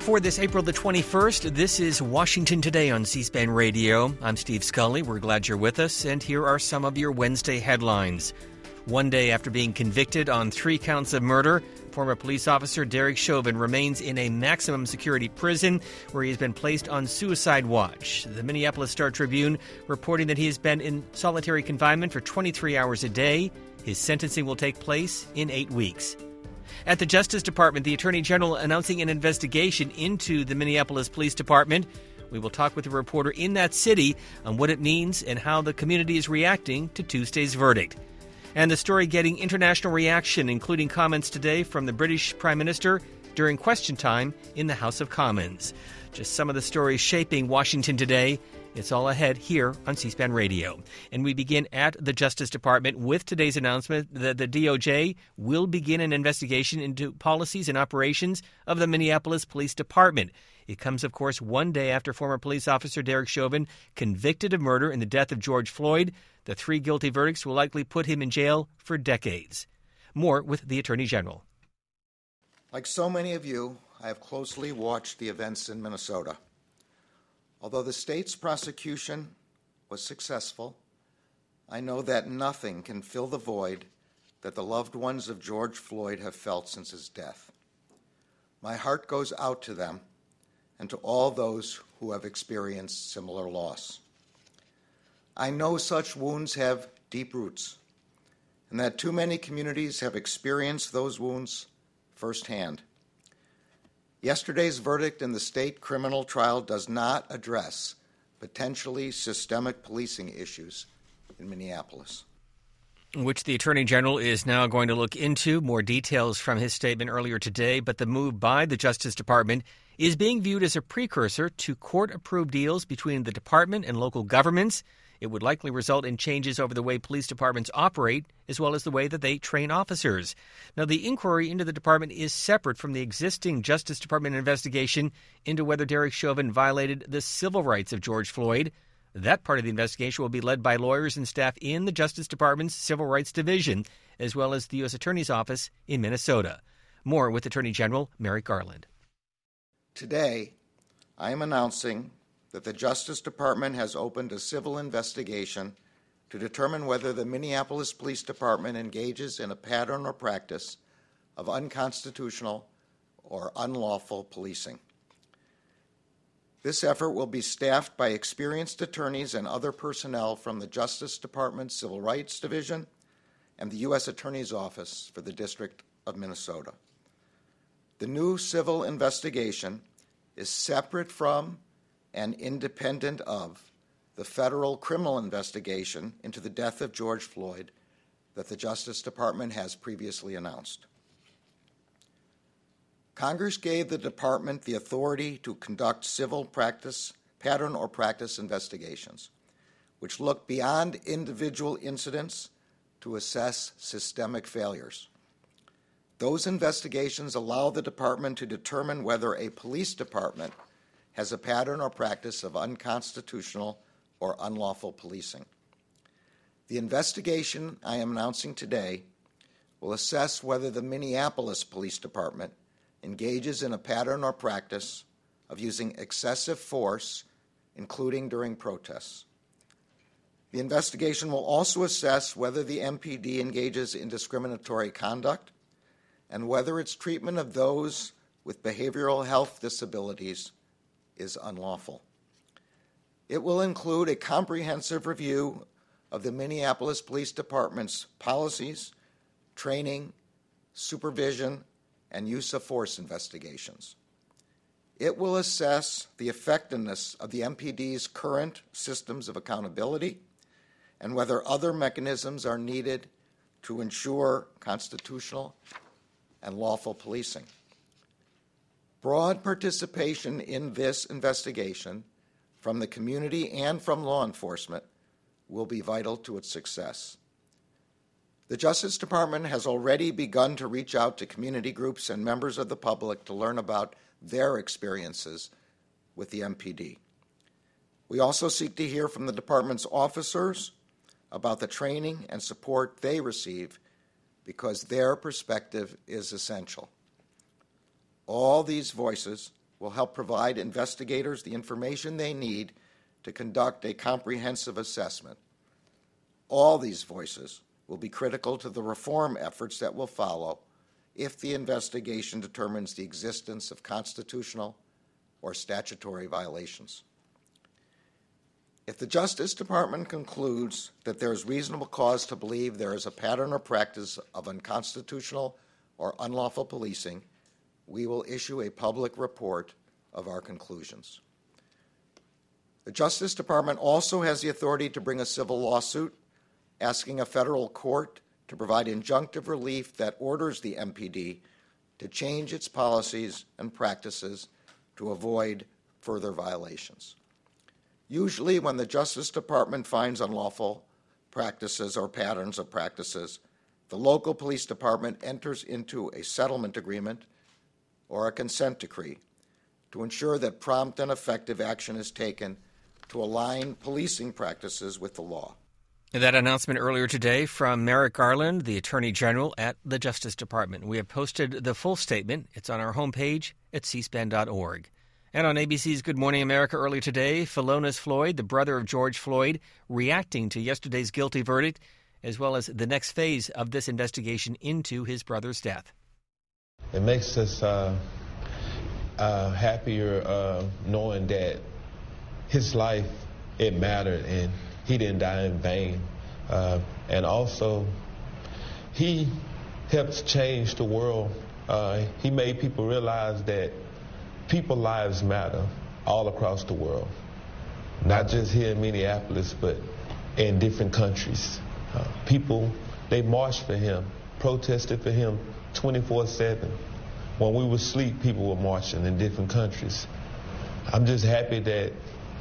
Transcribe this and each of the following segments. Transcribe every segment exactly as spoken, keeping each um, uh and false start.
For this April the twenty-first, this is Washington Today on C-SPAN Radio. I'm Steve Scully. We're glad you're with us, and here are some of your Wednesday headlines. One day after being convicted on three counts of murder, former police officer Derek Chauvin remains in a maximum security prison where he has been placed on suicide watch. The Minneapolis Star-Tribune reporting that he has been in solitary confinement for twenty-three hours a day. His sentencing will take place in eight weeks. At the Justice Department, the Attorney General announcing an investigation into the Minneapolis Police Department. We will talk with a reporter in that city on what it means and how the community is reacting to Tuesday's verdict. And the story getting international reaction, including comments today from the British Prime Minister during question time in the House of Commons. Just some of the stories shaping Washington today. It's all ahead here on C-SPAN Radio. And we begin at the Justice Department with today's announcement that the D O J will begin an investigation into policies and operations of the Minneapolis Police Department. It comes, of course, one day after former police officer Derek Chauvin convicted of murder in the death of George Floyd. The three guilty verdicts will likely put him in jail for decades. More with the Attorney General. Like so many of you, I have closely watched the events in Minnesota. Although the state's prosecution was successful, I know that nothing can fill the void that the loved ones of George Floyd have felt since his death. My heart goes out to them and to all those who have experienced similar loss. I know such wounds have deep roots, and that too many communities have experienced those wounds firsthand. Yesterday's verdict in the state criminal trial does not address potentially systemic policing issues in Minneapolis, which the Attorney General is now going to look into. More details from his statement earlier today, but the move by the Justice Department is being viewed as a precursor to court-approved deals between the department and local governments. It would likely result in changes over the way police departments operate, as well as the way that they train officers. Now, the inquiry into the department is separate from the existing Justice Department investigation into whether Derek Chauvin violated the civil rights of George Floyd. That part of the investigation will be led by lawyers and staff in the Justice Department's Civil Rights Division, as well as the U S Attorney's Office in Minnesota. More with Attorney General Merrick Garland. Today, I am announcing that the Justice Department has opened a civil investigation to determine whether the Minneapolis Police Department engages in a pattern or practice of unconstitutional or unlawful policing. This effort will be staffed by experienced attorneys and other personnel from the Justice Department's Civil Rights Division and the U S Attorney's Office for the District of Minnesota. The new civil investigation is separate from and independent of the federal criminal investigation into the death of George Floyd that the Justice Department has previously announced. Congress gave the department the authority to conduct civil practice, pattern or practice investigations, which look beyond individual incidents to assess systemic failures. Those investigations allow the department to determine whether a police department has a pattern or practice of unconstitutional or unlawful policing. The investigation I am announcing today will assess whether the Minneapolis Police Department engages in a pattern or practice of using excessive force, including during protests. The investigation will also assess whether the M P D engages in discriminatory conduct and whether its treatment of those with behavioral health disabilities is unlawful. It will include a comprehensive review of the Minneapolis Police Department's policies, training, supervision, and use of force investigations. It will assess the effectiveness of the M P D's current systems of accountability and whether other mechanisms are needed to ensure constitutional and lawful policing. Broad participation in this investigation from the community and from law enforcement will be vital to its success. The Justice Department has already begun to reach out to community groups and members of the public to learn about their experiences with the M P D. We also seek to hear from the department's officers about the training and support they receive because their perspective is essential. All these voices will help provide investigators the information they need to conduct a comprehensive assessment. All these voices will be critical to the reform efforts that will follow if the investigation determines the existence of constitutional or statutory violations. If the Justice Department concludes that there is reasonable cause to believe there is a pattern or practice of unconstitutional or unlawful policing, we will issue a public report of our conclusions. The Justice Department also has the authority to bring a civil lawsuit asking a federal court to provide injunctive relief that orders the M P D to change its policies and practices to avoid further violations. Usually, when the Justice Department finds unlawful practices or patterns of practices, the local police department enters into a settlement agreement or a consent decree to ensure that prompt and effective action is taken to align policing practices with the law. That announcement earlier today from Merrick Garland, the Attorney General at the Justice Department. We have posted the full statement. It's on our homepage at c span dot org. And on A B C's Good Morning America earlier today, Philonise Floyd, the brother of George Floyd, reacting to yesterday's guilty verdict, as well as the next phase of this investigation into his brother's death. It makes us uh, uh, happier uh, knowing that his life, it mattered, and he didn't die in vain. Uh, and also, he helped change the world. Uh, he made people realize that people's lives matter all across the world, not just here in Minneapolis, but in different countries. Uh, people, they marched for him, protested for him twenty-four seven. When we were asleep, people were marching in different countries. I'm just happy that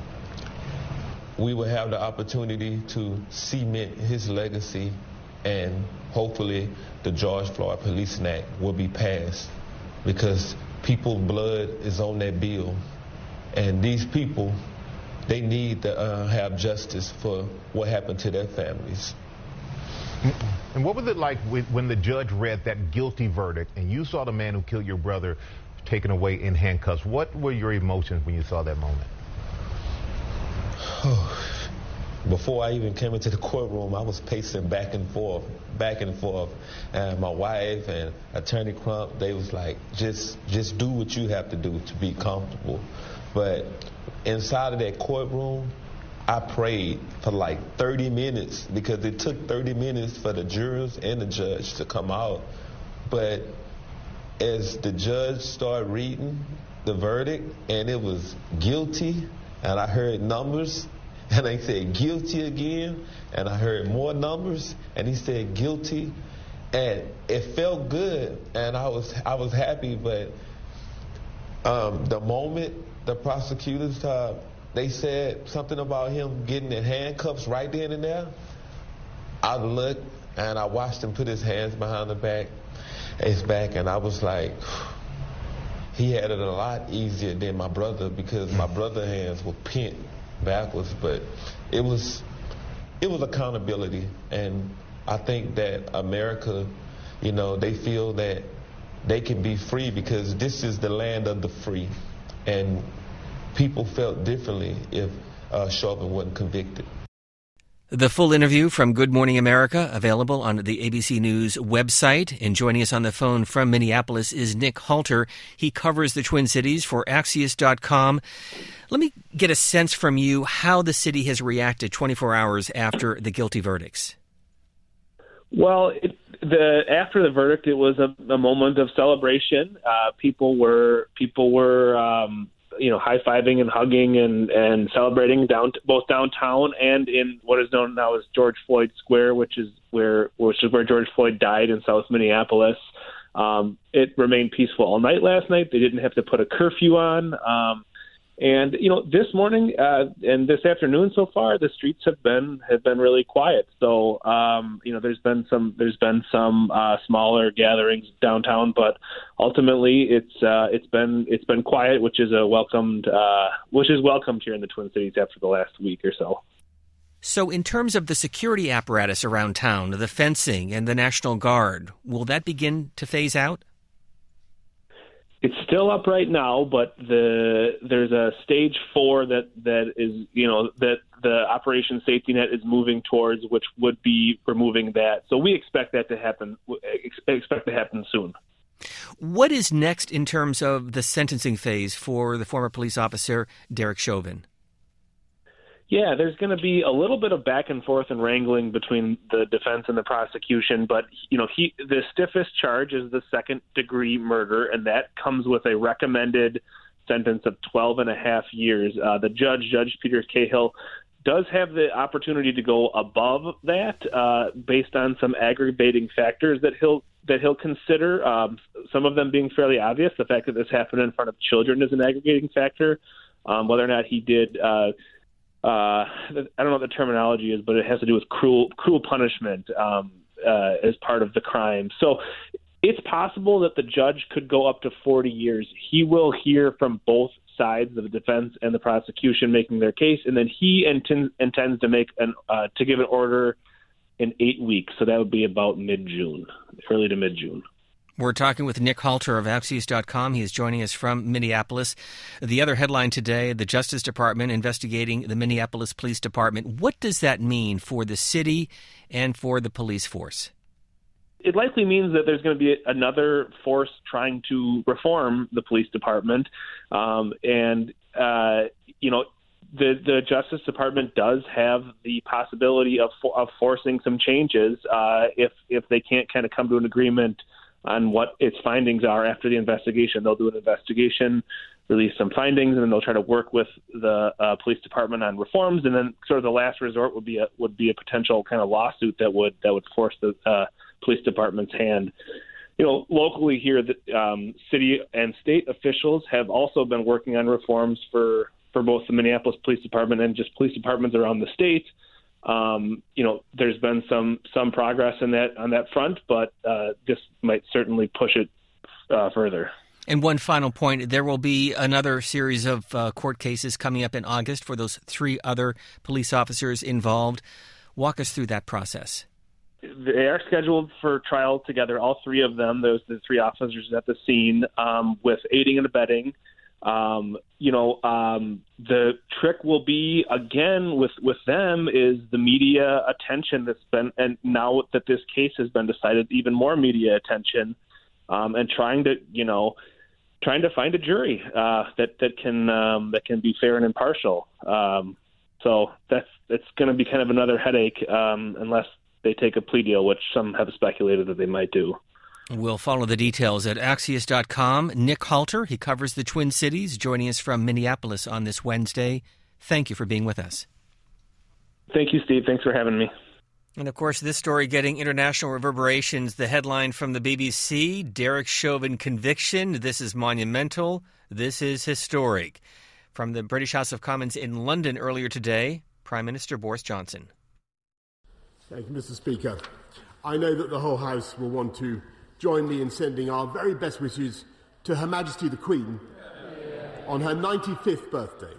we will have the opportunity to cement his legacy, and hopefully the George Floyd Policing Act will be passed, because people's blood is on that bill, and these people, they need to uh, have justice for what happened to their families. And what was it like when the judge read that guilty verdict and you saw the man who killed your brother taken away in handcuffs? What were your emotions when you saw that moment? Before I even came into the courtroom, I was pacing back and forth, back and forth. And my wife and Attorney Crump, they was like, just, just do what you have to do to be comfortable. But inside of that courtroom, I prayed for like thirty minutes, because it took thirty minutes for the jurors and the judge to come out. But as the judge started reading the verdict, and it was guilty, and I heard numbers, and they said guilty again, and I heard more numbers, and he said guilty, and it felt good, and I was I was happy. But um, the moment the prosecutors uh, they said something about him getting in handcuffs right then and there, I looked and I watched him put his hands behind the back, his back, and I was like, he had it a lot easier than my brother, because my brother's hands were pent backwards. But it was it was accountability, and I think that America, you know, they feel that they can be free because this is the land of the free, and people felt differently if uh, Chauvin wasn't convicted. The full interview from Good Morning America, available on the A B C News website. And joining us on the phone from Minneapolis is Nick Halter. He covers the Twin Cities for Axios dot com. Let me get a sense from you how the city has reacted twenty-four hours after the guilty verdicts. Well, it, the after the verdict, it was a, a moment of celebration. Uh, people were people were. Um, you know, high-fiving and hugging and, and celebrating down both downtown and in what is known now as George Floyd Square, which is where which is where George Floyd died in South Minneapolis. Um, it remained peaceful all night last night. They didn't have to put a curfew on. Um, and, you know, this morning uh, and this afternoon so far, the streets have been have been really quiet. So, um, you know, there's been some there's been some uh, smaller gatherings downtown, but ultimately it's uh, it's been it's been quiet, which is a welcomed uh, which is welcomed here in the Twin Cities after the last week or so. So in terms of the security apparatus around town, the fencing and the National Guard, will that begin to phase out? It's still up right now, but the there's a stage four that, that is, you know, that the Operation Safety Net is moving towards, which would be removing that. So we expect that to happen, expect to happen soon. What is next in terms of the sentencing phase for the former police officer, Derek Chauvin? Yeah, there's going to be a little bit of back and forth and wrangling between the defense and the prosecution, but you know, he the stiffest charge is the second degree murder, and that comes with a recommended sentence of twelve and a half years. Uh, the judge, Judge Peter Cahill, does have the opportunity to go above that uh, based on some aggravating factors that he'll that he'll consider. Um, some of them being fairly obvious. The fact that this happened in front of children is an aggregating factor. Um, whether or not he did. Uh, Uh, I don't know what the terminology is, but it has to do with cruel cruel punishment um, uh, as part of the crime. So it's possible that the judge could go up to forty years. He will hear from both sides of the defense and the prosecution making their case, and then he intends, intends to make an uh, to give an order in eight weeks. So that would be about mid-June, early to mid-June. We're talking with Nick Halter of Axios dot com. He is joining us from Minneapolis. The other headline today, the Justice Department investigating the Minneapolis Police Department. What does that mean for the city and for the police force? It likely means that there's going to be another force trying to reform the police department. Um, and, uh, you know, the, the Justice Department does have the possibility of, of forcing some changes uh, if, if they can't kind of come to an agreement on what its findings are after the investigation. They'll do an investigation, release some findings, and then they'll try to work with the uh, police department on reforms. And then sort of the last resort would be a, would be a potential kind of lawsuit that would that would force the uh, police department's hand. You know, locally here, the um, city and state officials have also been working on reforms for, for both the Minneapolis Police Department and just police departments around the state. Um, you know, there's been some some progress in that on that front, but uh, this might certainly push it uh, further. And one final point, there will be another series of uh, court cases coming up in August for those three other police officers involved. Walk us through that process. They are scheduled for trial together, all three of them, those the three officers at the scene, um, with aiding and abetting. Um, you know, um, the trick will be, again, with, with them is the media attention that's been, and now that this case has been decided, even more media attention, um, and trying to, you know, trying to find a jury uh, that, that can um, that can be fair and impartial. Um, so that's, that's going to be kind of another headache um, unless they take a plea deal, which some have speculated that they might do. We'll follow the details at Axios dot com. Nick Halter, he covers the Twin Cities, joining us from Minneapolis on this Wednesday. Thank you for being with us. Thank you, Steve. Thanks for having me. And, of course, this story getting international reverberations. The headline from the B B C, Derek Chauvin conviction. This is monumental. This is historic. From the British House of Commons in London earlier today, Prime Minister Boris Johnson. Thank you, Mister Speaker. I know that the whole House will want to join me in sending our very best wishes to Her Majesty the Queen on her ninety-fifth birthday.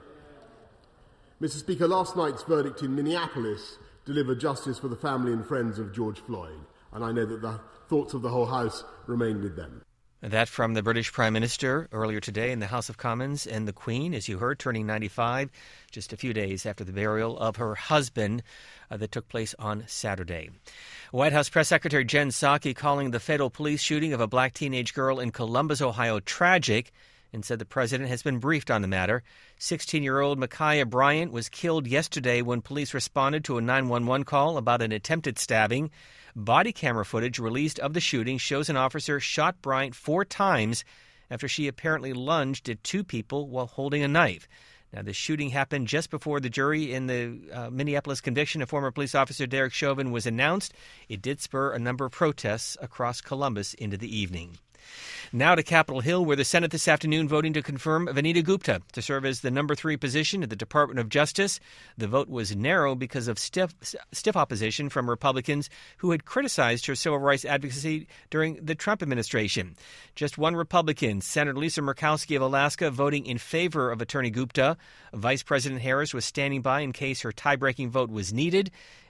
Mister Speaker, last night's verdict in Minneapolis delivered justice for the family and friends of George Floyd, and I know that the thoughts of the whole House remain with them. That from the British Prime Minister earlier today in the House of Commons, and the Queen, as you heard, turning ninety-five, just a few days after the burial of her husband uh, that took place on Saturday. White House Press Secretary Jen Psaki calling the fatal police shooting of a black teenage girl in Columbus, Ohio, tragic, and said the president has been briefed on the matter. sixteen-year-old Ma'Khia Bryant was killed yesterday when police responded to a nine one one call about an attempted stabbing. Body camera footage released of the shooting shows an officer shot Bryant four times after she apparently lunged at two people while holding a knife. Now, the shooting happened just before the jury in the uh, Minneapolis conviction of former police officer Derek Chauvin was announced. It did spur a number of protests across Columbus into the evening. Now to Capitol Hill, where the Senate this afternoon voting to confirm Vanita Gupta to serve as the number three position at the Department of Justice. The vote was narrow because of stiff, stiff opposition from Republicans who had criticized her civil rights advocacy during the Trump administration. Just one Republican, Senator Lisa Murkowski of Alaska, voting in favor of Attorney Gupta. Vice President Harris was standing by in case her tie-breaking vote was needed.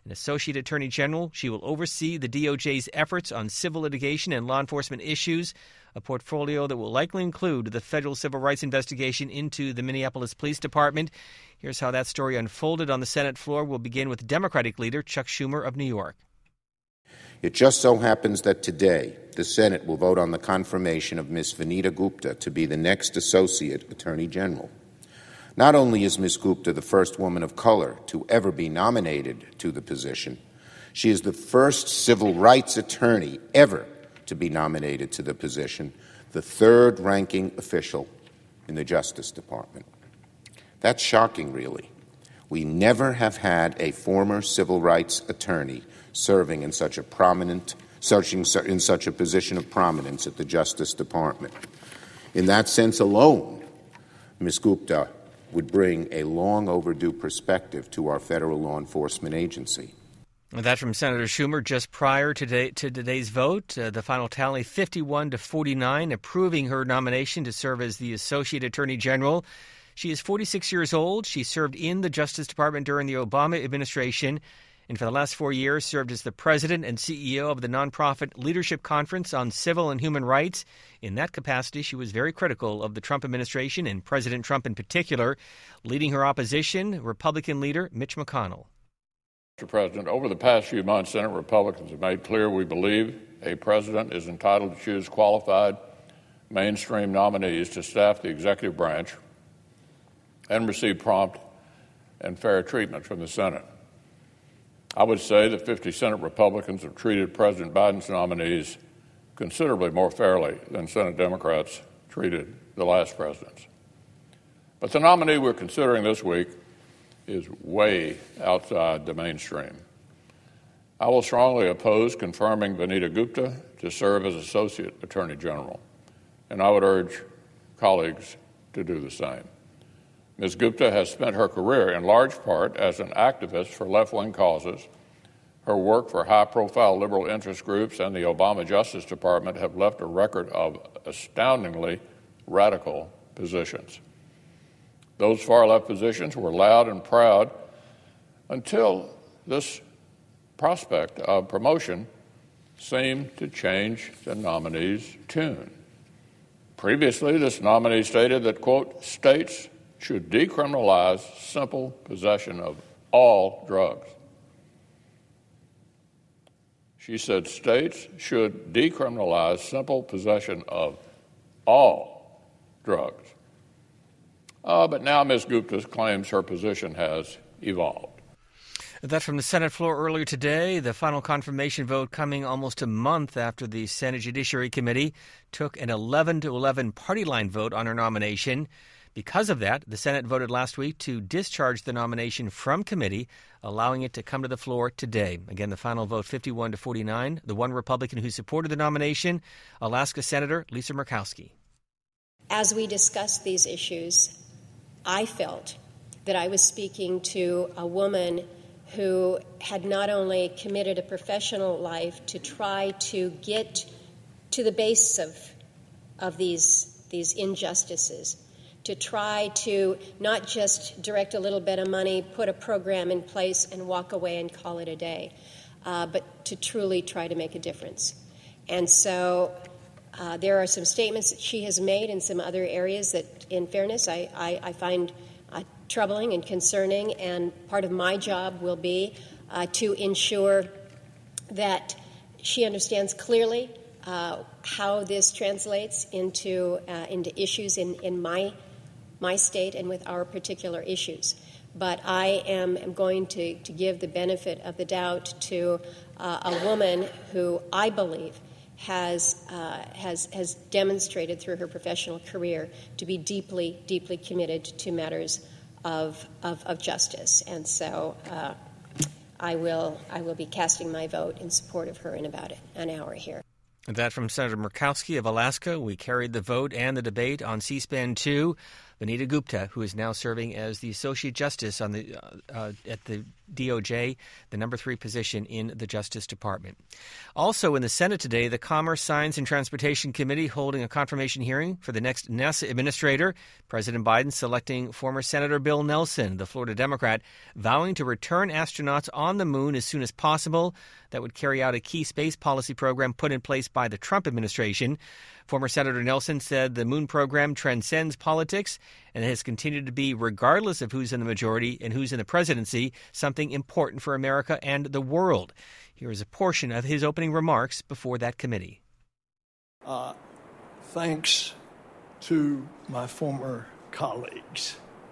An Associate Attorney General, she will oversee the D O J's efforts on civil litigation and law enforcement issues, a portfolio that will likely include the federal civil rights investigation into the Minneapolis Police Department. Here's how that story unfolded on the Senate floor. We'll begin with Democratic leader Chuck Schumer of New York. It just so happens that today the Senate will vote on the confirmation of Miz Vanita Gupta to be the next Associate Attorney General. Not only is Miz Gupta the first woman of color to ever be nominated to the position, she is the first civil rights attorney ever to be nominated to the position, the third-ranking official in the Justice Department. That's shocking, really. We never have had a former civil rights attorney serving in such a prominent, searching in such a position of prominence at the Justice Department. In that sense alone, Miz Gupta would bring a long overdue perspective to our federal law enforcement agency. That from Senator Schumer just prior to, today, to today's vote. Uh, the final tally, fifty-one to forty-nine, approving her nomination to serve as the Associate Attorney General. She is forty-six years old. She served in the Justice Department during the Obama administration, and for the last four years served as the president and C E O of the nonprofit Leadership Conference on Civil and Human Rights. In that capacity, she was very critical of the Trump administration and President Trump in particular, leading her opposition, Republican leader Mitch McConnell. Mister President, over the past few months, Senate Republicans have made clear we believe a president is entitled to choose qualified, mainstream nominees to staff the executive branch and receive prompt and fair treatment from the Senate. I would say that fifty Senate Republicans have treated President Biden's nominees considerably more fairly than Senate Democrats treated the last presidents. But the nominee we're considering this week is way outside the mainstream. I will strongly oppose confirming Vanita Gupta to serve as Associate Attorney General, and I would urge colleagues to do the same. Miz Gupta has spent her career in large part as an activist for left-wing causes. Her work for high-profile liberal interest groups and the Obama Justice Department have left a record of astoundingly radical positions. Those far-left positions were loud and proud until this prospect of promotion seemed to change the nominee's tune. Previously, this nominee stated that, quote, states should decriminalize simple possession of all drugs. She said states should decriminalize simple possession of all drugs. Uh, but now Miz Gupta claims her position has evolved. That from the Senate floor earlier today, the final confirmation vote coming almost a month after the Senate Judiciary Committee took an eleven to eleven party line vote on her nomination. Because of that, the Senate voted last week to discharge the nomination from committee, allowing it to come to the floor today. Again, the final vote, fifty-one to forty-nine. The one Republican who supported the nomination, Alaska Senator Lisa Murkowski. As we discussed these issues, I felt that I was speaking to a woman who had not only committed a professional life to try to get to the base of, of these, these injustices, to try to not just direct a little bit of money, put a program in place, and walk away and call it a day, uh, but to truly try to make a difference. And so uh, there are some statements that she has made in some other areas that, in fairness, I, I, I find uh, troubling and concerning, and part of my job will be uh, to ensure that she understands clearly uh, how this translates into uh, into issues in, in my my state and with our particular issues. But I am, am going to, to give the benefit of the doubt to uh, a woman who I believe has, uh, has, has demonstrated through her professional career to be deeply, deeply committed to matters of, of, of justice. And so uh, I will, I will be casting my vote in support of her in about an hour here. That from Senator Murkowski of Alaska. We carried the vote and the debate on C-SPAN two. Vanita Gupta, who is now serving as the Associate Justice on the uh, uh, at the D O J, the number three position in the Justice Department. Also in the Senate today, the Commerce, Science, and Transportation Committee holding a confirmation hearing for the next NASA administrator. President Biden selecting former Senator Bill Nelson, the Florida Democrat, vowing to return astronauts on the moon as soon as possible. That would carry out a key space policy program put in place by the Trump administration. Former Senator Nelson said the moon program transcends politics and has continued to be, regardless of who's in the majority and who's in the presidency, something important for America and the world. Here is a portion of his opening remarks before that committee. Uh, thanks to my former colleagues.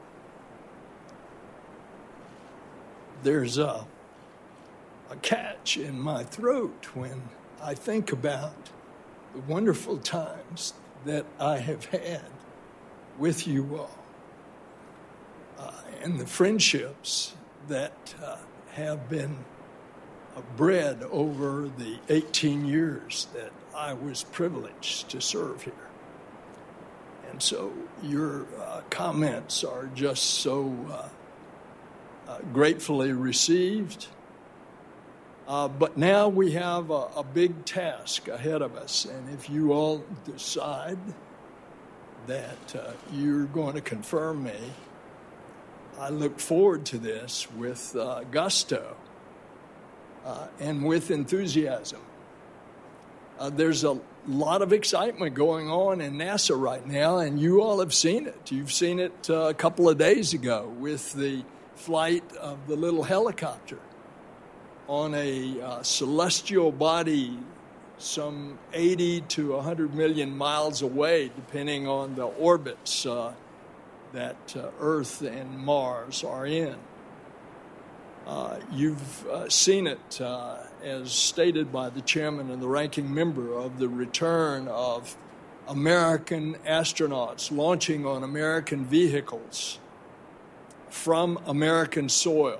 There's a, a catch in my throat when I think about the wonderful times that I have had with you all, uh, and the friendships that uh, have been uh, bred over the eighteen years that I was privileged to serve here. And so your uh, comments are just so uh, uh, gratefully received. Uh, but now we have a, a big task ahead of us, and if you all decide that uh, you're going to confirm me, I look forward to this with uh, gusto uh, and with enthusiasm. Uh, there's a lot of excitement going on in NASA right now, and you all have seen it. You've seen it uh, a couple of days ago with the flight of the little helicopter on a uh, celestial body some eighty to one hundred million miles away, depending on the orbits uh, that uh, Earth and Mars are in. Uh, you've uh, seen it, uh, as stated by the chairman and the ranking member, of the return of American astronauts launching on American vehicles from American soil.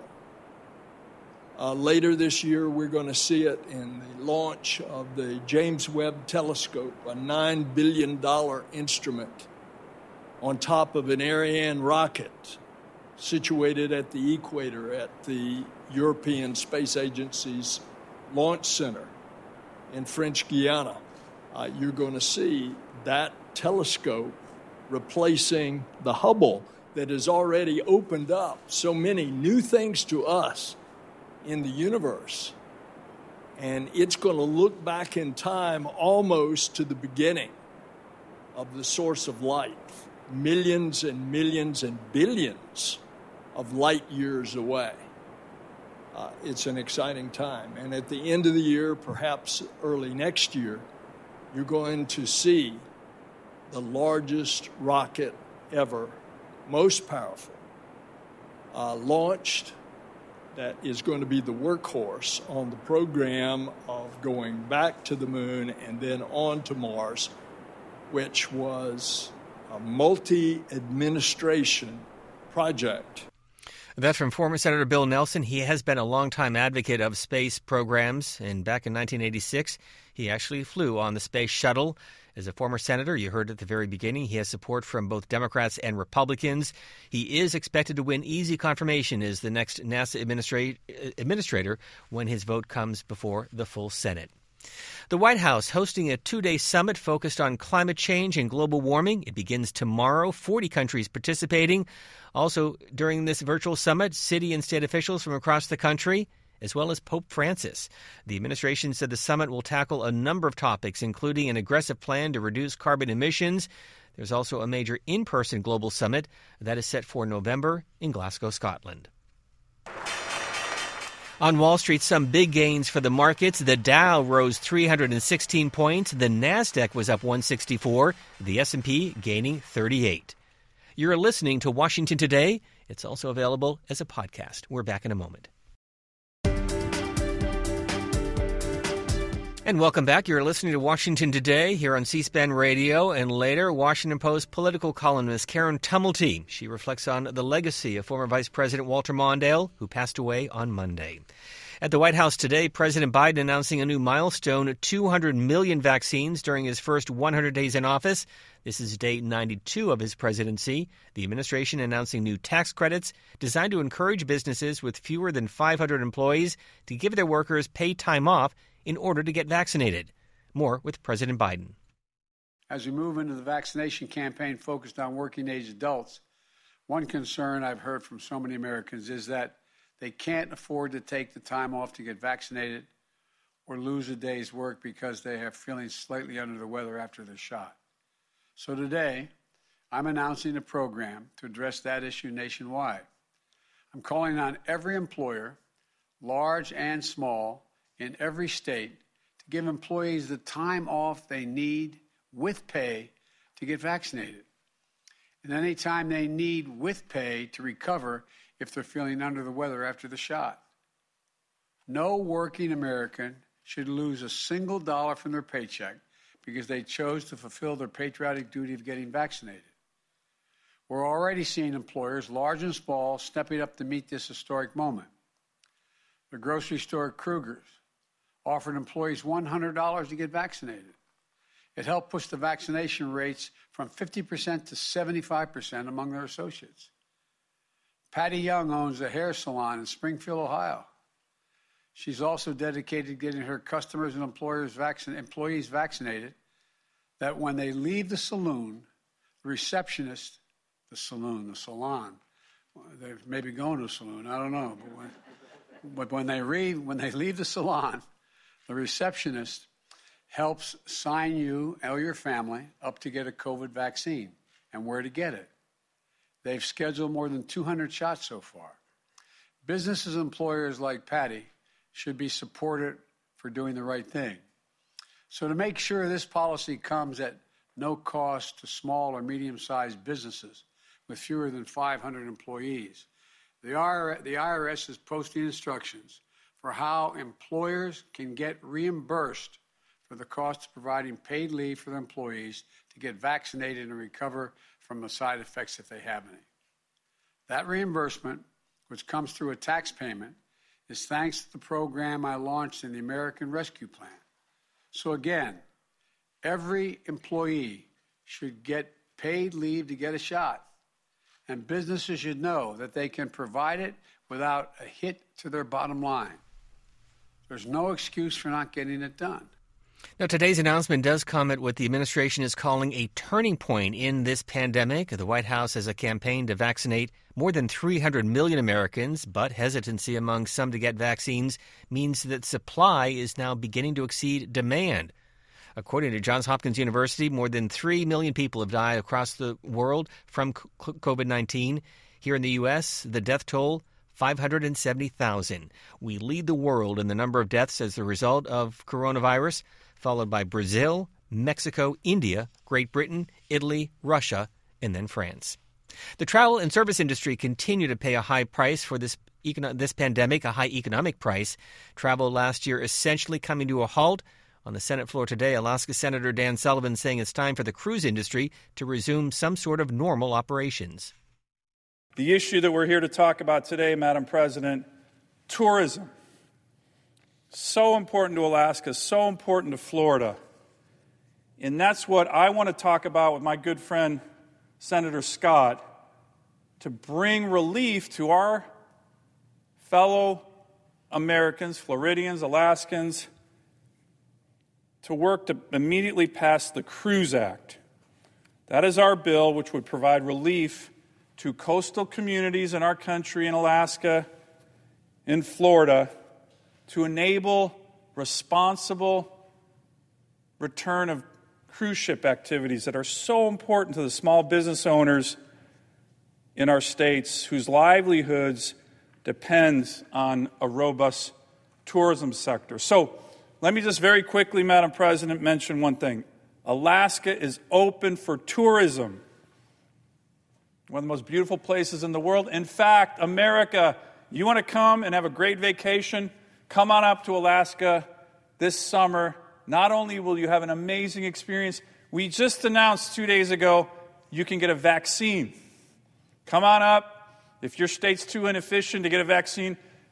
Uh, later this year, we're going to see it in the launch of the James Webb Telescope, a nine billion dollars instrument on top of an Ariane rocket situated at the equator at the European Space Agency's Launch Center in French Guiana. Uh, you're going to see that telescope replacing the Hubble that has already opened up so many new things to us in the universe. And it's going to look back in time almost to the beginning of the source of light, millions and millions and billions of light years away. Uh, it's an exciting time. And at the end of the year, perhaps early next year, you're going to see the largest rocket ever, most powerful, uh, launched, that is going to be the workhorse on the program of going back to the moon and then on to Mars, which was a multi-administration project. That's from former Senator Bill Nelson. He has been a longtime advocate of space programs, and back in nineteen eighty-six, he actually flew on the space shuttle. As a former senator, you heard at the very beginning, he has support from both Democrats and Republicans. He is expected to win easy confirmation as the next NASA administra- administrator when his vote comes before the full Senate. The White House hosting a two-day summit focused on climate change and global warming. It begins tomorrow, forty countries participating. Also, during this virtual summit, city and state officials from across the country, as well as Pope Francis. The administration said the summit will tackle a number of topics, including an aggressive plan to reduce carbon emissions. There's also a major in-person global summit that is set for November in Glasgow, Scotland. On Wall Street, some big gains for the markets. The Dow rose three hundred sixteen points. The Nasdaq was up one hundred sixty-four. The S and P gaining thirty-eight. You're listening to Washington Today. It's also available as a podcast. We're back in a moment. And welcome back. You're listening to Washington Today here on C-SPAN Radio, and later, Washington Post political columnist Karen Tumulty. She reflects on the legacy of former Vice President Walter Mondale, who passed away on Monday. At the White House today, President Biden announcing a new milestone, two hundred million vaccines during his first one hundred days in office. This is day ninety-two of his presidency. The administration announcing new tax credits designed to encourage businesses with fewer than five hundred employees to give their workers paid time off in order to get vaccinated. More with President Biden. As we move into the vaccination campaign focused on working-age adults, one concern I've heard from so many Americans is that they can't afford to take the time off to get vaccinated or lose a day's work because they are feeling slightly under the weather after their shot. So today, I'm announcing a program to address that issue nationwide. I'm calling on every employer, large and small, in every state to give employees the time off they need with pay to get vaccinated, and any time they need with pay to recover if they're feeling under the weather after the shot. No working American should lose a single dollar from their paycheck because they chose to fulfill their patriotic duty of getting vaccinated. We're already seeing employers, large and small, stepping up to meet this historic moment. The grocery store Kruger's offered employees one hundred dollars to get vaccinated. It helped push the vaccination rates from fifty percent to seventy-five percent among their associates. Patty Young owns a hair salon in Springfield, Ohio. She's also dedicated to getting her customers and employers vaccin- employees vaccinated, that when they leave the saloon, the receptionist, the saloon, the salon, they may be going to a saloon, I don't know, but when, but when they, re- when they leave the salon, the receptionist helps sign you or your family up to get a COVID vaccine and where to get it. They've scheduled more than two hundred shots so far. Businesses and employers like Patty should be supported for doing the right thing. So to make sure this policy comes at no cost to small or medium-sized businesses with fewer than five hundred employees, the I R S is posting instructions for how employers can get reimbursed for the cost of providing paid leave for their employees to get vaccinated and recover from the side effects if they have any. That reimbursement, which comes through a tax payment, is thanks to the program I launched in the American Rescue Plan. So again, every employee should get paid leave to get a shot, and businesses should know that they can provide it without a hit to their bottom line. There's no excuse for not getting it done. Now, today's announcement does come at what the administration is calling a turning point in this pandemic. The White House has a campaign to vaccinate more than three hundred million Americans, but hesitancy among some to get vaccines means that supply is now beginning to exceed demand. According to Johns Hopkins University, more than three million people have died across the world from COVID nineteen. Here in the U S, the death toll, five hundred seventy thousand. We lead the world in the number of deaths as a result of coronavirus, followed by Brazil, Mexico, India, Great Britain, Italy, Russia, and then France. The travel and service industry continue to pay a high price for this econo- this pandemic, a high economic price. Travel last year essentially coming to a halt. On the Senate floor today, Alaska Senator Dan Sullivan saying it's time for the cruise industry to resume some sort of normal operations. The issue that we're here to talk about today, Madam President, tourism. So important to Alaska, so important to Florida. And that's what I want to talk about with my good friend, Senator Scott, to bring relief to our fellow Americans, Floridians, Alaskans, to work to immediately pass the Cruise Act. That is our bill, which would provide relief to coastal communities in our country, in Alaska, in Florida, to enable responsible return of cruise ship activities that are so important to the small business owners in our states whose livelihoods depend on a robust tourism sector. So let me just very quickly, Madam President, mention one thing. Alaska is open for tourism. One of the most beautiful places in the world. In fact, America, you want to come and have a great vacation? Come on up to Alaska this summer. Not only will you have an amazing experience, we just announced two days ago you can get a vaccine. Come on up. If your state's too inefficient to get a vaccine,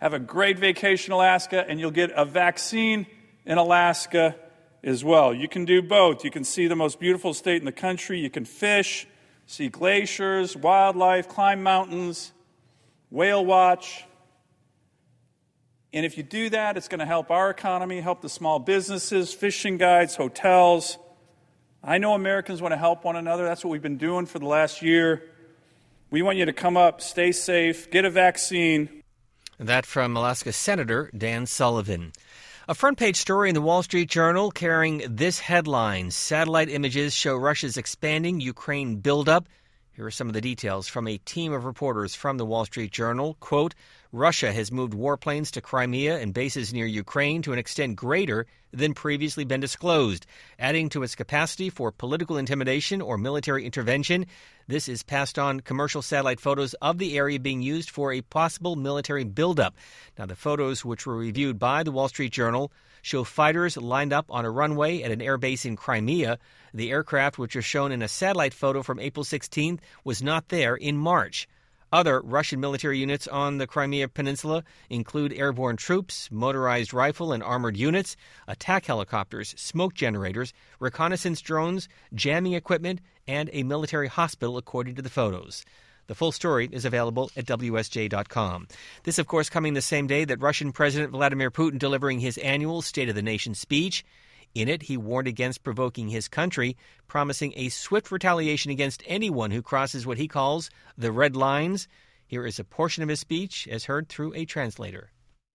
Have a great vacation in Alaska, and you'll get a vaccine in Alaska as well. You can do both. You can see the most beautiful state in the country. You can fish, see glaciers, wildlife, climb mountains, whale watch. And if you do that, it's going to help our economy, help the small businesses, fishing guides, hotels. I know Americans want to help one another. That's what we've been doing for the last year. We want you to come up, stay safe, get a vaccine. That from Alaska Senator Dan Sullivan. A front-page story in the Wall Street Journal carrying this headline: satellite images show Russia's expanding Ukraine buildup. Here are some of the details from a team of reporters from the Wall Street Journal. Quote, Russia has moved warplanes to Crimea and bases near Ukraine to an extent greater than previously been disclosed, adding to its capacity for political intimidation or military intervention. This is passed on commercial satellite photos of the area being used for a possible military buildup. Now, the photos, which were reviewed by the Wall Street Journal, show fighters lined up on a runway at an air base in Crimea. The aircraft, which was shown in a satellite photo from April sixteenth, was not there in March. Other Russian military units on the Crimea Peninsula include airborne troops, motorized rifle and armored units, attack helicopters, smoke generators, reconnaissance drones, jamming equipment, and a military hospital, according to the photos. The full story is available at W S J dot com. This, of course, coming the same day that Russian President Vladimir Putin delivering his annual State of the Nation speech. In it, he warned against provoking his country, promising a swift retaliation against anyone who crosses what he calls the red lines. Here is a portion of his speech as heard through a translator.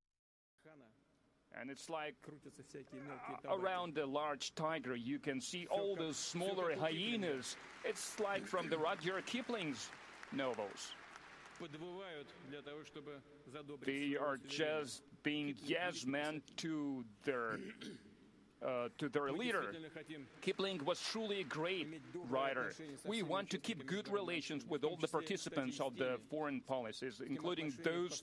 And it's like around a large tiger, you can see all those smaller hyenas. It's like from the Rudyard Kipling's novels. They are just being yes men to their Uh, to their leader. Kipling was truly a great writer. We want to keep good relations with all the participants of the foreign policies, including those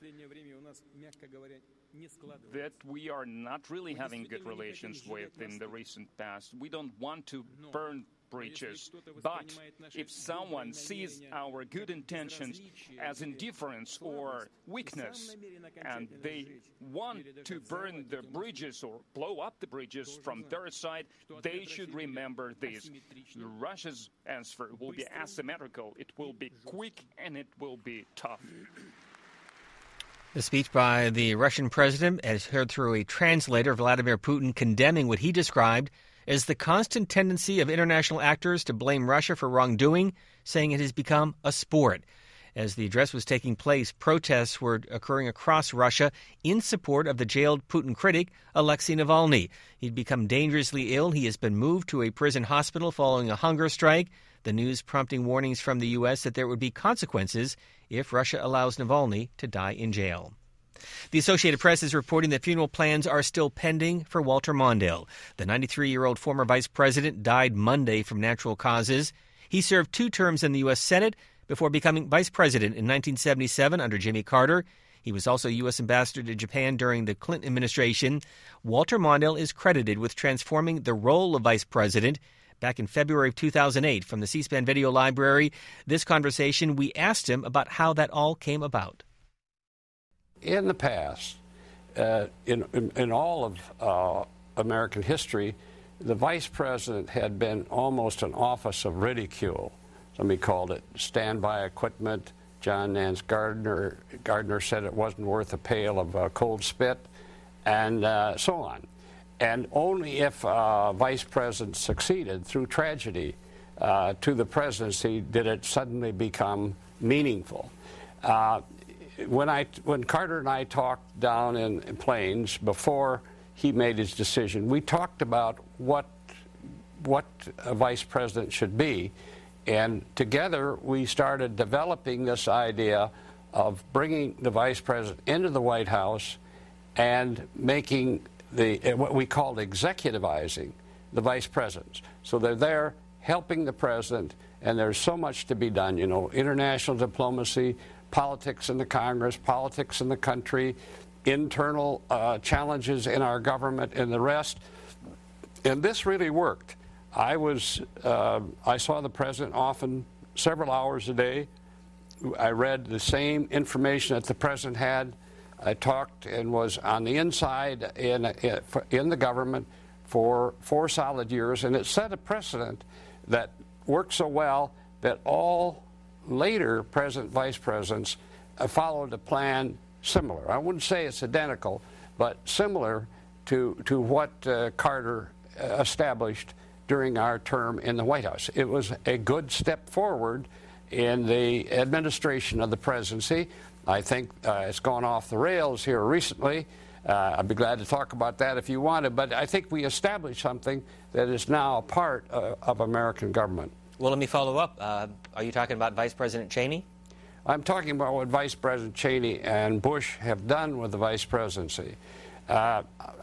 that we are not really having good relations with in the recent past. We don't want to burn bridges, but if someone sees our good intentions as indifference or weakness, and they want to burn the bridges or blow up the bridges from their side, they should remember this. Russia's answer will be asymmetrical. It will be quick and it will be tough. The speech by the Russian president, as heard through a translator, Vladimir Putin, condemning what he described as the constant tendency of international actors to blame Russia for wrongdoing, saying it has become a sport. As the address was taking place, protests were occurring across Russia in support of the jailed Putin critic, Alexei Navalny. He'd become dangerously ill. He has been moved to a prison hospital following a hunger strike, the news prompting warnings from the U S that there would be consequences if Russia allows Navalny to die in jail. The Associated Press is reporting that funeral plans are still pending for Walter Mondale. The ninety-three-year-old former vice president died Monday from natural causes. He served two terms in the U S Senate before becoming vice president in nineteen seventy-seven under Jimmy Carter. He was also U S ambassador to Japan during the Clinton administration. Walter Mondale is credited with transforming the role of vice president. Back in February of two thousand eight, from the C-SPAN video library, this conversation, we asked him about how that all came about. In the past, uh, in, in, in all of uh, American history, the vice president had been almost an office of ridicule. Somebody called it standby equipment. John Nance Gardner, Gardner said it wasn't worth a pail of uh, cold spit, and uh, so on. And only if uh, vice president succeeded through tragedy uh, to the presidency did it suddenly become meaningful. Uh, When I, when Carter and I talked down in, in Plains before he made his decision, we talked about what what a vice president should be, and together we started developing this idea of bringing the vice president into the White House and making the what we called executivizing the vice presidents. So they're there helping the president, and there's so much to be done. You know, international diplomacy, politics in the Congress, politics in the country, internal uh, challenges in our government, and the rest. And this really worked. I was, uh, I saw the president often, several hours a day. I read the same information that the president had. I talked and was on the inside in, in the government for four solid years, and it set a precedent that worked so well that all later president, vice presidents uh, followed a plan similar. I wouldn't say it's identical, but similar to, to what uh, Carter established during our term in the White House. It was a good step forward in the administration of the presidency. I think uh, it's gone off the rails here recently. Uh, I'd be glad to talk about that if you wanted, but I think we established something that is now a part uh, of American government. Well, let me follow up. Uh, are you talking about Vice President Cheney? I'm talking about what Vice President Cheney and Bush have done with the vice presidency. Uh,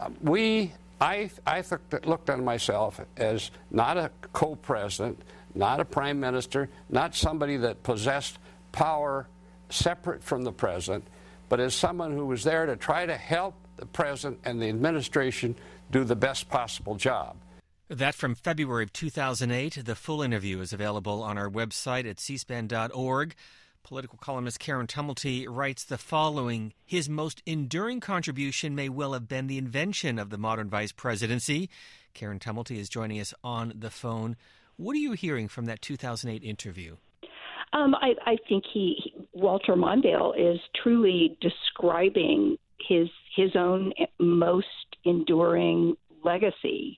we, I, I th- looked on myself as not a co-president, not a prime minister, not somebody that possessed power separate from the president, but as someone who was there to try to help the president and the administration do the best possible job. That from February of two thousand eight. The full interview is available on our website at c span dot org. Political columnist Karen Tumulty writes the following: his most enduring contribution may well have been the invention of the modern vice presidency. Karen Tumulty is joining us on the phone. What are you hearing from that two thousand eight interview? Um, I, I think he, Walter Mondale, is truly describing his his own most enduring legacy.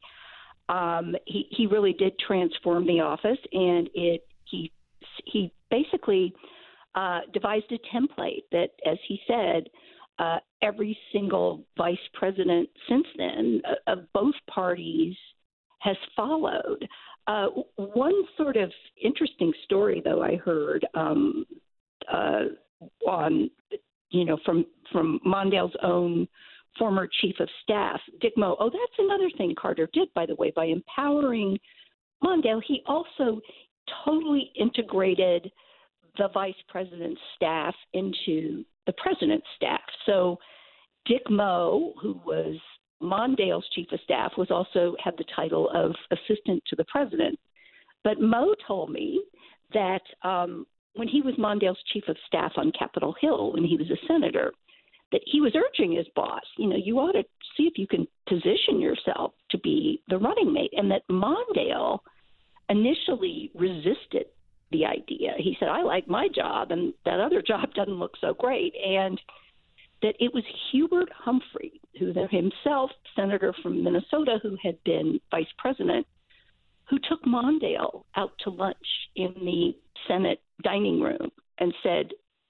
Um, he he really did transform the office, and it he he basically uh, devised a template that, as he said, uh, every single vice president since then uh, of both parties has followed. Uh, one sort of interesting story, though, I heard um, uh, on, you know, from from Mondale's own former chief of staff, Dick Moe. Oh, that's another thing Carter did, by the way, by empowering Mondale. He also totally integrated the vice president's staff into the president's staff. So Dick Moe, who was Mondale's chief of staff, was also had the title of assistant to the president. But Moe told me that um, when he was Mondale's chief of staff on Capitol Hill, when he was a senator, that he was urging his boss, you know, you ought to see if you can position yourself to be the running mate, and that Mondale initially resisted the idea. He said, I like my job, and that other job doesn't look so great. And that it was Hubert Humphrey, who himself, senator from Minnesota, who had been vice president, who took Mondale out to lunch in the Senate dining room and said,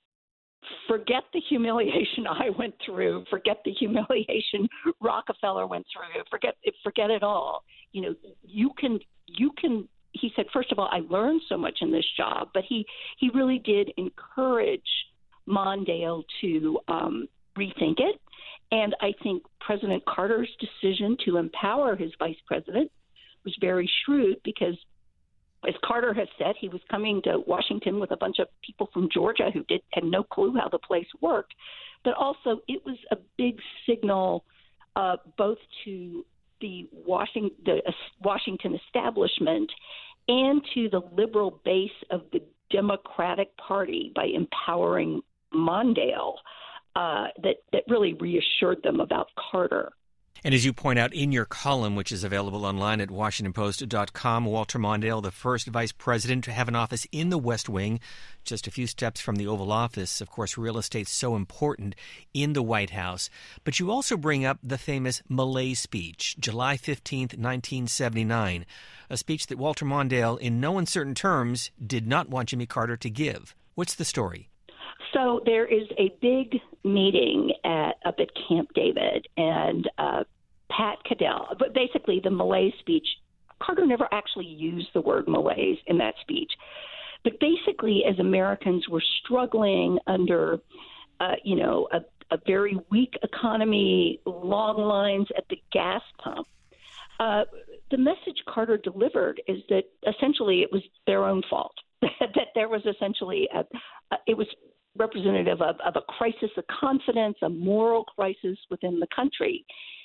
forget the humiliation I went through, forget the humiliation Rockefeller went through, forget forget it all. You know, you can you can he said, first of all, I learned so much in this job, but he, he really did encourage Mondale to um, rethink it. And I think President Carter's decision to empower his vice president was very shrewd because, as Carter has said, he was coming to Washington with a bunch of people from Georgia who did had no clue how the place worked. But also it was a big signal uh, both to the Washington, the uh, Washington establishment and to the liberal base of the Democratic Party by empowering Mondale uh, that, that really reassured them about Carter. And as you point out in your column, which is available online at washington post dot com, Walter Mondale, the first vice president to have an office in the West Wing, just a few steps from the Oval Office. Of course, real estate's so important in the White House. But you also bring up the famous Malay speech, July fifteenth, nineteen seventy-nine, a speech that Walter Mondale, in no uncertain terms, did not want Jimmy Carter to give. What's the story? So there is a big meeting at, up at Camp David, and uh, Pat Cadell, but basically the Malay speech, Carter never actually used the word Malays in that speech. But basically, as Americans were struggling under, uh, you know, a, a very weak economy, long lines at the gas pump, uh, the message Carter delivered is that essentially it was their own fault, that there was essentially a, a it was representative of, of a crisis of confidence, a moral crisis within the country.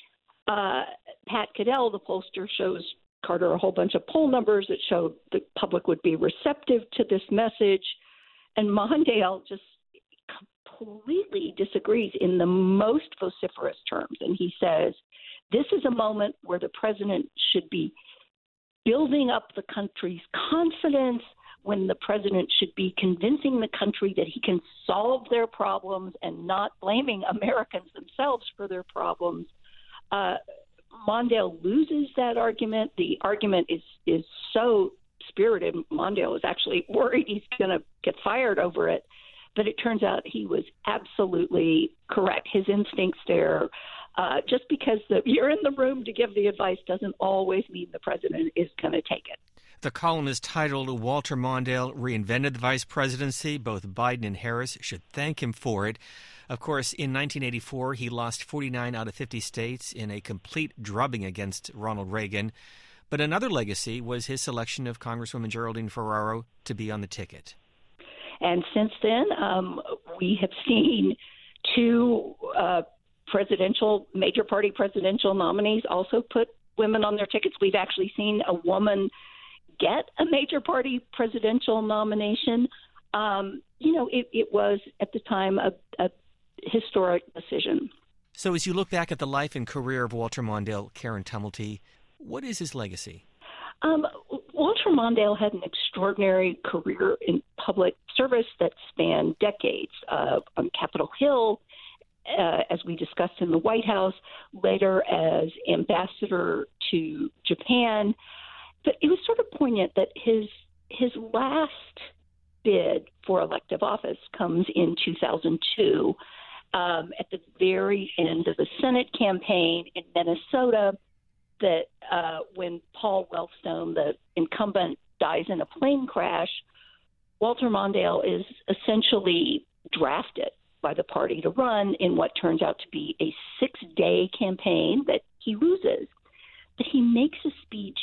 Uh, Pat Cadell, the pollster, shows Carter a whole bunch of poll numbers that showed the public would be receptive to this message. And Mondale just completely disagrees in the most vociferous terms. And he says, this is a moment where the president should be building up the country's confidence, when the president should be convincing the country that he can solve their problems and not blaming Americans themselves for their problems. Uh, Mondale loses that argument. The argument is, is so spirited. Mondale is actually worried he's going to get fired over it. But it turns out he was absolutely correct. His instincts there, uh, just because the, you're in the room to give the advice doesn't always mean the president is going to take it. The column is titled Walter Mondale Reinvented the Vice Presidency. Both Biden and Harris should thank him for it. Of course, in nineteen eighty-four, he lost forty-nine out of fifty states in a complete drubbing against Ronald Reagan. But another legacy was his selection of Congresswoman Geraldine Ferraro to be on the ticket. And since then, um, we have seen two uh, presidential, major party presidential nominees also put women on their tickets. We've actually seen a woman get a major party presidential nomination. Um, you know, it, it was at the time a, a historic decision. So as you look back at the life and career of Walter Mondale, Karen Tumulty, what is his legacy? Um, Walter Mondale had an extraordinary career in public service that spanned decades. Uh, on Capitol Hill, uh, as we discussed in the White House, later as ambassador to Japan. But it was sort of poignant that his his last bid for elective office comes in two thousand two, um, at the very end of the Senate campaign in Minnesota, that uh, when Paul Wellstone, the incumbent, dies in a plane crash, Walter Mondale is essentially drafted by the party to run in what turns out to be a six-day campaign that he loses. But he makes a speech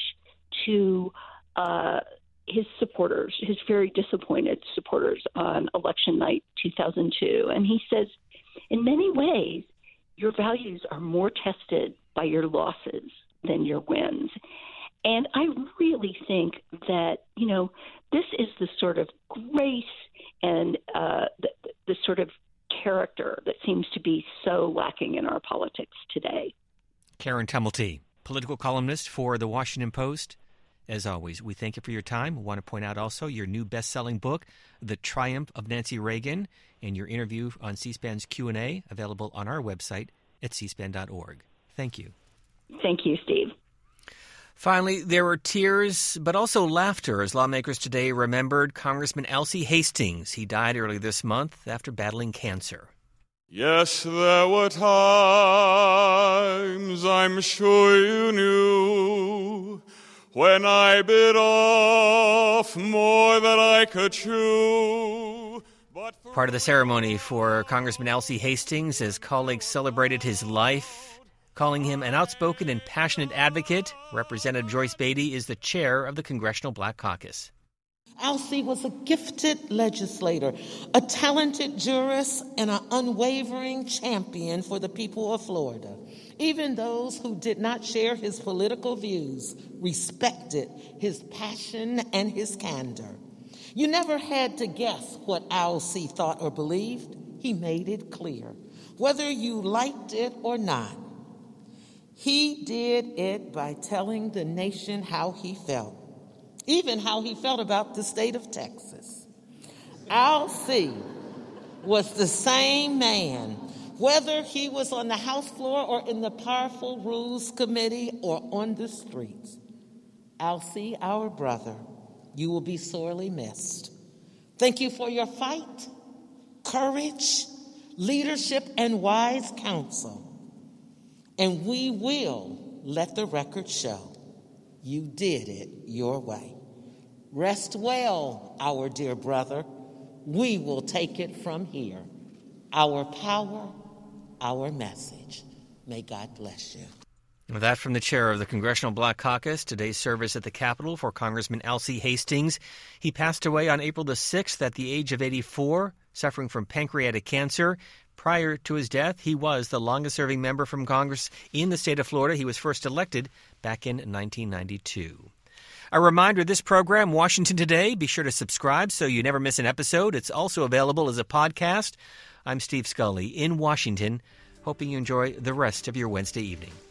to uh, his supporters, his very disappointed supporters on election night two thousand two. And he says, in many ways, your values are more tested by your losses than your wins. And I really think that, you know, this is the sort of grace and uh, the, the sort of character that seems to be so lacking in our politics today. Karen Tumulty, political columnist for The Washington Post. As always, we thank you for your time. We want to point out also your new best-selling book, The Triumph of Nancy Reagan, and your interview on C-SPAN's Q and A, available on our website at c span dot org. Thank you. Thank you, Steve. Finally, there were tears, but also laughter as lawmakers today remembered Congressman Alcee Hastings. He died early this month after battling cancer. Yes, there were times, I'm sure you knew, when I bit off more than I could chew. But Part of the ceremony for Congressman Alcee Hastings as colleagues celebrated his life, calling him an outspoken and passionate advocate. Representative Joyce Beatty is the chair of the Congressional Black Caucus. Alcee was a gifted legislator, a talented jurist, and an unwavering champion for the people of Florida. Even those who did not share his political views respected his passion and his candor. You never had to guess what Alcee thought or believed. He made it clear, whether you liked it or not. He did it by telling the nation how he felt, even how he felt about the state of Texas. Alcee was the same man, whether he was on the House floor or in the powerful Rules Committee or on the streets. Alcee, our brother, you will be sorely missed. Thank you for your fight, courage, leadership, and wise counsel. And we will let the record show you did it your way. Rest well, our dear brother. We will take it from here. Our power, our message. May God bless you. With that from the chair of the Congressional Black Caucus, today's service at the Capitol for Congressman Alcee Hastings. He passed away on April the sixth at the age of eighty-four, suffering from pancreatic cancer. Prior to his death, he was the longest-serving member from Congress in the state of Florida. He was first elected back in nineteen ninety-two. A reminder, this program, Washington Today, be sure to subscribe so you never miss an episode. It's also available as a podcast I'm Steve Scully in Washington, hoping you enjoy the rest of your Wednesday evening.